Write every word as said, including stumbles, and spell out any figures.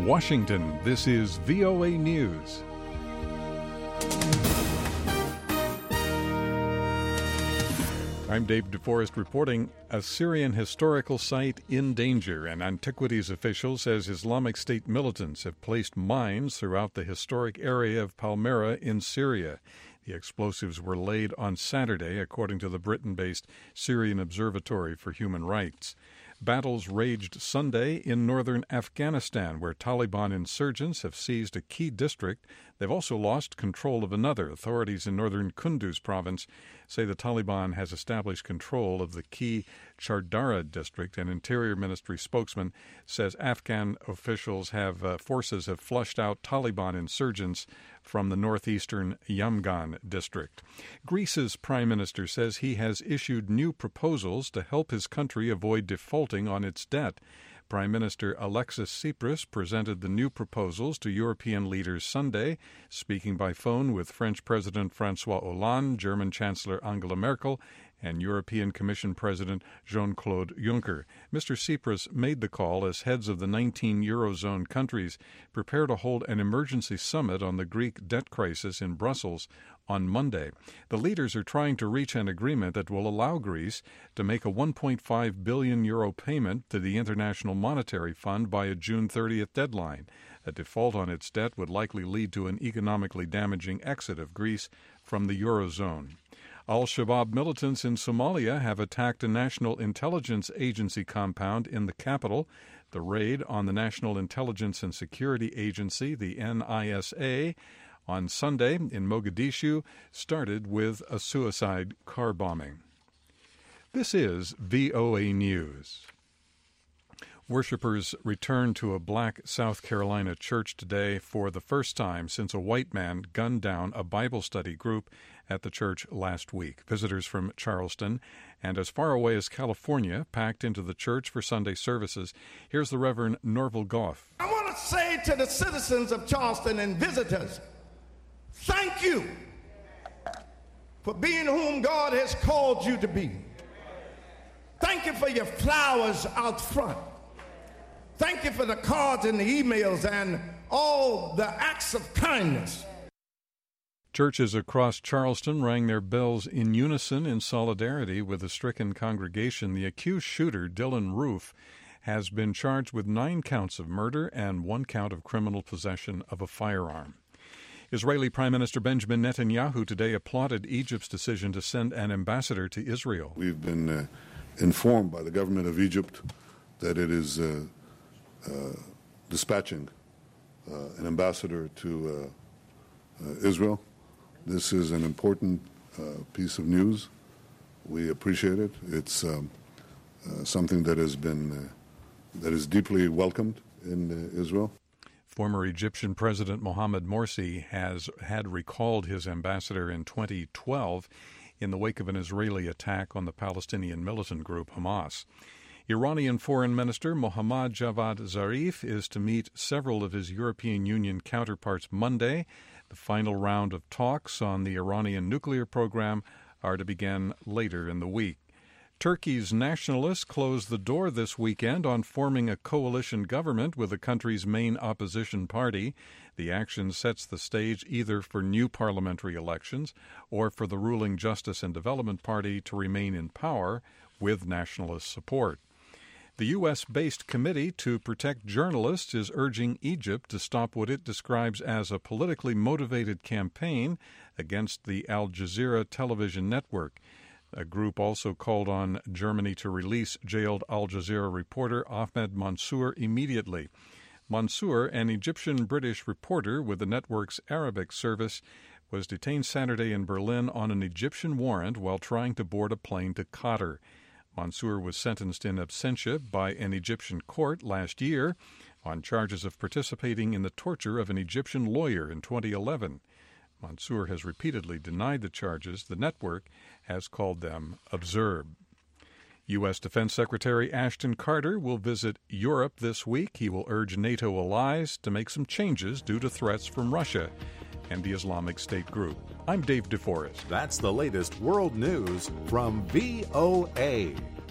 In Washington, this is V O A News. I'm Dave DeForest reporting. A Syrian historical site in danger. An antiquities official says Islamic State militants have placed mines throughout the historic area of Palmyra in Syria. The explosives were laid on Saturday, according to the Britain-based Syrian Observatory for Human Rights. Battles raged Sunday in northern Afghanistan, where Taliban insurgents have seized a key district. They've also lost control of another. Authorities in northern Kunduz province say the Taliban has established control of the key Chardara district. An Interior Ministry spokesman says Afghan officials have uh, forces have flushed out Taliban insurgents from the northeastern Yamgan district. Greece's prime minister says he has issued new proposals to help his country avoid defaulting on its debt. Prime Minister Alexis Tsipras presented the new proposals to European leaders Sunday, speaking by phone with French President François Hollande, German Chancellor Angela Merkel, and European Commission President Jean-Claude Juncker. Mister Tsipras made the call as heads of the nineteen Eurozone countries prepare to hold an emergency summit on the Greek debt crisis in Brussels on Monday. The leaders are trying to reach an agreement that will allow Greece to make a one point five billion euro payment to the International Monetary Fund by a June thirtieth deadline. A default on its debt would likely lead to an economically damaging exit of Greece from the Eurozone. Al-Shabaab militants in Somalia have attacked a National Intelligence Agency compound in the capital. The raid on the National Intelligence and Security Agency, the N I S A, on Sunday in Mogadishu started with a suicide car bombing. This is V O A News. Worshippers returned to a black South Carolina church today for the first time since a white man gunned down a Bible study group at the church last week. Visitors from Charleston and as far away as California packed into the church for Sunday services. Here's the Reverend Norval Goff. I want to say to the citizens of Charleston and visitors, thank you for being whom God has called you to be. Thank you for your flowers out front. Thank you for the cards and the emails and all the acts of kindness. Churches across Charleston rang their bells in unison in solidarity with the stricken congregation. The accused shooter, Dylan Roof, has been charged with nine counts of murder and one count of criminal possession of a firearm. Israeli Prime Minister Benjamin Netanyahu today applauded Egypt's decision to send an ambassador to Israel. We've been uh, informed by the government of Egypt that it is uh, uh, dispatching uh, an ambassador to uh, uh, Israel. This is an important uh, piece of news. We appreciate it. It's um, uh, something that has been uh, that is deeply welcomed in uh, Israel. Former Egyptian President Mohamed Morsi has had recalled his ambassador in twenty twelve in the wake of an Israeli attack on the Palestinian militant group Hamas. Iranian Foreign Minister Mohammad Javad Zarif is to meet several of his European Union counterparts Monday. The final round of talks on the Iranian nuclear program are to begin later in the week. Turkey's nationalists closed the door this weekend on forming a coalition government with the country's main opposition party. The action sets the stage either for new parliamentary elections or for the ruling Justice and Development Party to remain in power with nationalist support. The U S-based Committee to Protect Journalists is urging Egypt to stop what it describes as a politically motivated campaign against the Al Jazeera television network. A group also called on Germany to release jailed Al Jazeera reporter Ahmed Mansour immediately. Mansour, an Egyptian-British reporter with the network's Arabic service, was detained Saturday in Berlin on an Egyptian warrant while trying to board a plane to Qatar. Mansour was sentenced in absentia by an Egyptian court last year on charges of participating in the torture of an Egyptian lawyer in twenty eleven. Mansour has repeatedly denied the charges. The network has called them absurd. U S. Defense Secretary Ashton Carter will visit Europe this week. He will urge NATO allies to make some changes due to threats from Russia and the Islamic State group. I'm Dave DeForest. That's the latest world news from V O A.